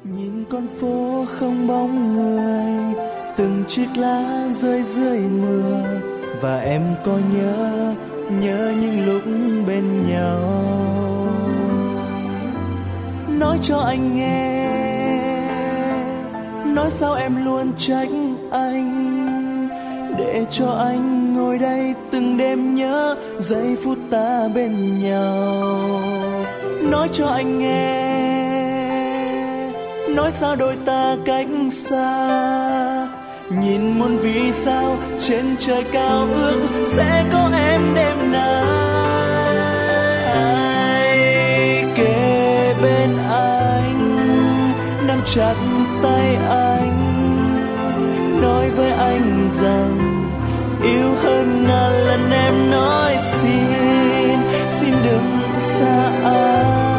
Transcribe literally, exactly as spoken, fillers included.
Nhìn con phố không bóng người, từng chiếc lá rơi dưới mưa, và em có nhớ, nhớ những lúc bên nhau. Nói cho anh nghe, nói sao em luôn trách anh, để cho anh ngồi đây từng đêm nhớ giây phút ta bên nhau. Nói cho anh nghe, nói sao đôi ta cách xa, nhìn muôn vì sao trên trời cao ước sẽ có em đêm nay. Kề bên anh, nắm chặt tay anh, nói với anh rằng yêu hơn ngàn lần em nói xin, xin đừng xa anh.